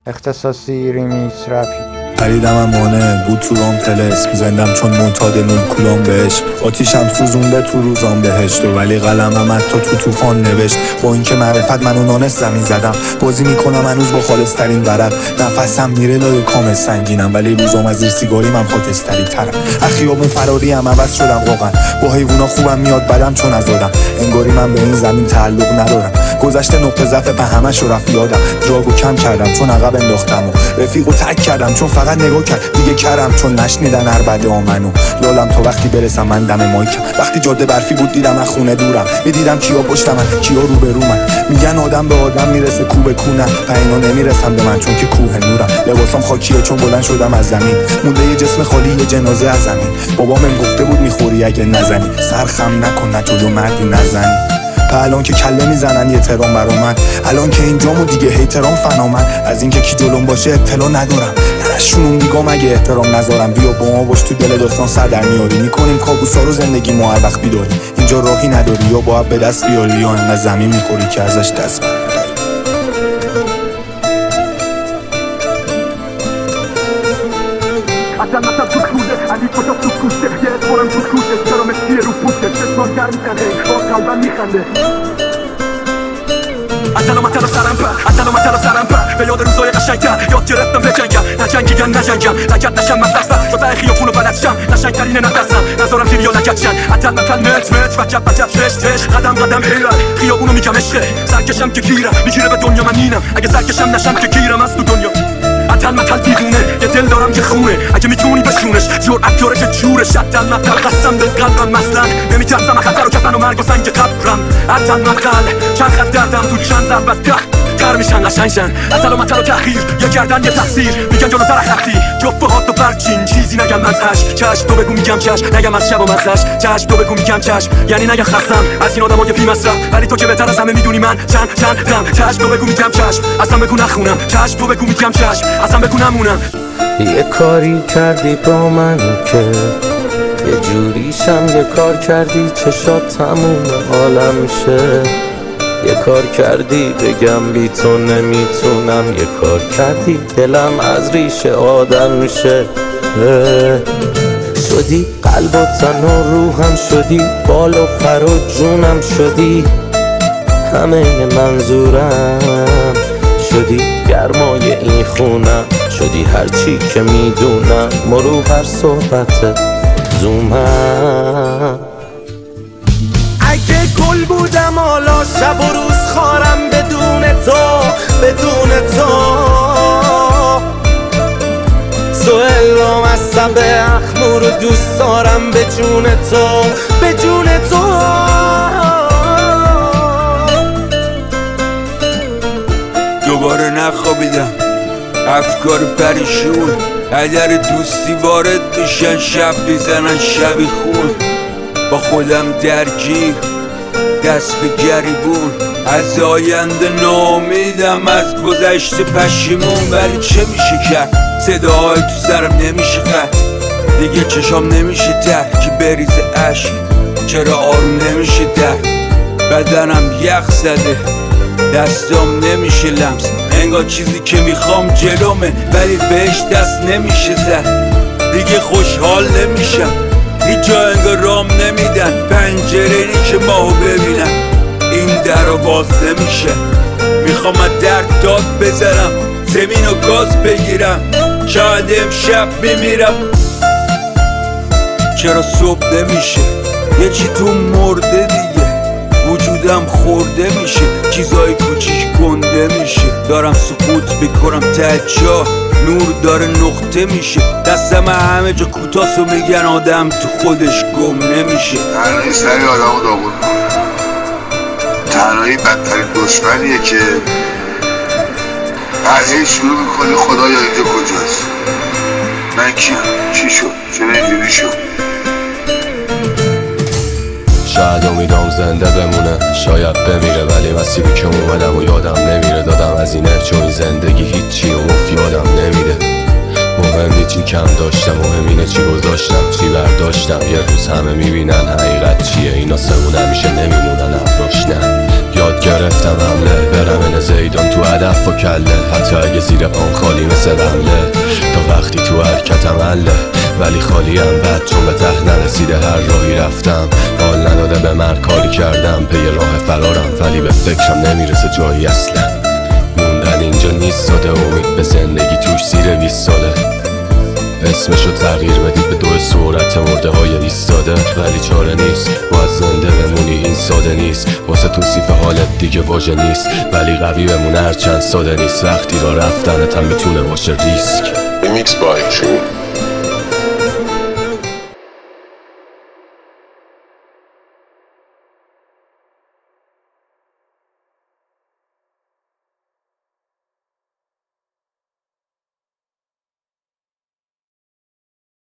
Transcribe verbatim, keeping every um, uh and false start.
اختصاصی ریمیکس رپی. پریدم مانه بود تو رام تلسم، زندم چون معتاد نول کولام بهش، آتیشم سوزونده تو روزام بهشت و ولی قلمم حتی تو طوفان نوشت. با اینکه معرفت منو نانست زمین زدم، بازی میکنم هنوز با خالصترین ورق، نفسم میره لای کام سنگینم ولی روزام از زیر سیگاری من خاکستری ترم. اخیابون فراری هم عوض شدم واقعا، با حیوونا خوبم میاد بدم چون ازادم، انگاری من به این زمین تعلق ندارم. گذشته نقطه ضعف به همش رو رفت یادم، دراگو کم کردم چون عقب انداختم و رفیقو تک کردم چون فقط نگاه کرد دیگه کرم، چون نشنیدن هر بده آمنو لالم تا وقتی برسم من دم مایکم. وقتی جاده برفی بود دیدم از خونه دورم، میدیدم کیا پشت من کیا رو به رو من، میگن آدم به آدم میرسه کو به کو، نه پینا نمیرسم به من چون که کوه نورم. لباسام خاکیه چون بلند شدم از زمین، مونده یه جسم خالی یه جنازه از زمین. بابام من گفته بود میخوری اگه نزنی، سرخم نکن نه جلو مردی نزنی. الان که کله میزنن یه ترام برا من، الان که اینجامو دیگه هیترام فنا من، از اینکه کی جلوم باشه اطلاع ندارم، نشونم میگم اگه احترام نذارم. بیا با ما باش تو دل داستان سر در میاری، میکنیم کابوسا رو زندگی ما هر وقت بیداری. اینجا راهی نداری یا باید به دست بیاری یا انقدر زمین میخوری که ازش دست برداری. اصلا مثلا تو کوده علی پاشا تو کوسته، یه اتفارم تو کوسته، چرا مسیه رو پوسته، چشمان گر میکنه باز قلبم میخنده. اصلا مثلا سرم پر، اصلا مثلا سرم پر، به یاد روزای قشنگتر یاد گرفتم بجنگم، نجنگیگن نجنگم، لگت نشم مزرفت، شده خیابونو بلد شم، قشنگترین نفسم، نذارم زیر یا لگت شن، اصلا مثلا مت مت، وجب وجب تش تش، قدم قدم هیرم، خیابونو میگم عشقه، سرکشم که گیرم، میگیره به دنیا من اینم، اگه سرکشم نشم که گیرم از تو دنیا. اتل متل دیوونه، یه دل دارم که خونه، اگه میتونی بشونش، جرأت داره که جورش. اتل متل قسم به قلبم مثلا، نمیترسم خطر و کفن و مرگ و سنگ قبرم. اتل متل چند خط دردم تو چند ضربت ده تر میشن قشنگشن. اتل و متل و تحقیر، یه گردن یه تقصیر، میگن جلو تر خطی جفه هات و برچین، چیزی نگم ازش، چشم تو بگو میگم چشم، نگم از شب و مزش، چشم تو بگو میگم چشم، یعنی نگم خستم از این آدمای بی مصرف، ولی تو که بهتر از همه میدونی من چند چند دم. چشم تو بگو میگم چشم، اصلا بگو نخونم، چشم تو بگو میگم چشم، اصلا بگو نمونم. یه کاری کردی با من که یه جوریشم، یه کار کردی چشات تموم حالم میشه، یه کار کردی بگم بی تو نمیتونم، یه کار کردی دلم از ریشه آدم میشه. شدی قلب و تن و روحم، شدی بال و پر و جونم، شدی همه منظورم، شدی گرمای این خونم، شدی هرچی که میدونم، مرو هر صحبت زومم. اگه گل بودم حالا شب و روز خارم بدون تو، بدون تو سوهلام هستم به اخمور و دوست دارم به جون تو، به جون تو. دوباره نخوابیدم، افکار پریشون، اگر دوستی وارد میشن شب میزنن شبی خون. با خودم درگیر دست به گریبون، از آینده ناامیدم، از گذشته پشیمون. ولی چه میشه کرد، صداهای تو سرم نمیشه قطع، دیگه چشام نمیشه تر که بریزه عشق، چرا آروم نمیشه در بدنم یخ زده، دستام نمیشه لمس، انگار چیزی که میخوام جلومه ولی بهش دست نمیشه زد. دیگه خوشحال نمیشم، هیچ جا انگار رام نمیدن، پنجره‌ای که ماهو ببینم این در رو باز نمیشه. میخوام از درد داد بزنم، زمین و گاز بگیرم، شاید امشب میمیرم. چرا صبح نمیشه، یه چی تو مرده دیگه، وجودم خورده میشه، چیزای کوچیک گنده میشه. دارم سکوت میکنم ته جا، نور داره نقطه میشه، دستم همه جا کوتاست و میگن آدم تو خودش گم نمیشه. تنهایی سری آدم رو داغون کنه، تنهایی بدترین دشمنیه که هر شروع میکنی خدایا اینجا کجاست، من کیم، چی شد، چرا اینجوری شد. شاید امیدام زنده بمونه، شاید بمیره، ولی مسیری که اومدم و یادم نمیره. دادم از اینه چون این زندگی هیچی و مفت یادم نمیده. مهم چی کم داشتم، مهم اینه چی گذاشتم، چی برداشتم. یه روز همه میبینن حقیقت چیه، اینا سمون همیشه نمیمونن افراشنن. یاد گرفتم حمله برم این زیدان تو هدف و کله، حتی اگه زیر پام خالی مثل رمله. تا وقتی تو حرکتم حله ولی خالیم بد، چون به ته نرسیده هر راهی رفتم. حال نداده به من کاری کردم، پی راه فرارم ولی به فکرم نمیرسه جایی اصلا. موندن اینجا نیست ساده، امید به زندگی توش زیر بیست ساله. اسمشو تغییر بدید به دو صورت مرده های ایستاده، ولی چاره نیست باید زنده بمونی، این ساده نیست. واسه توصیف حالت دیگه واژه نیست، ولی قوی بمون هر چند ساده نیست. وقتی را رفتنت هم میتونه باشه ریسک. Remix by True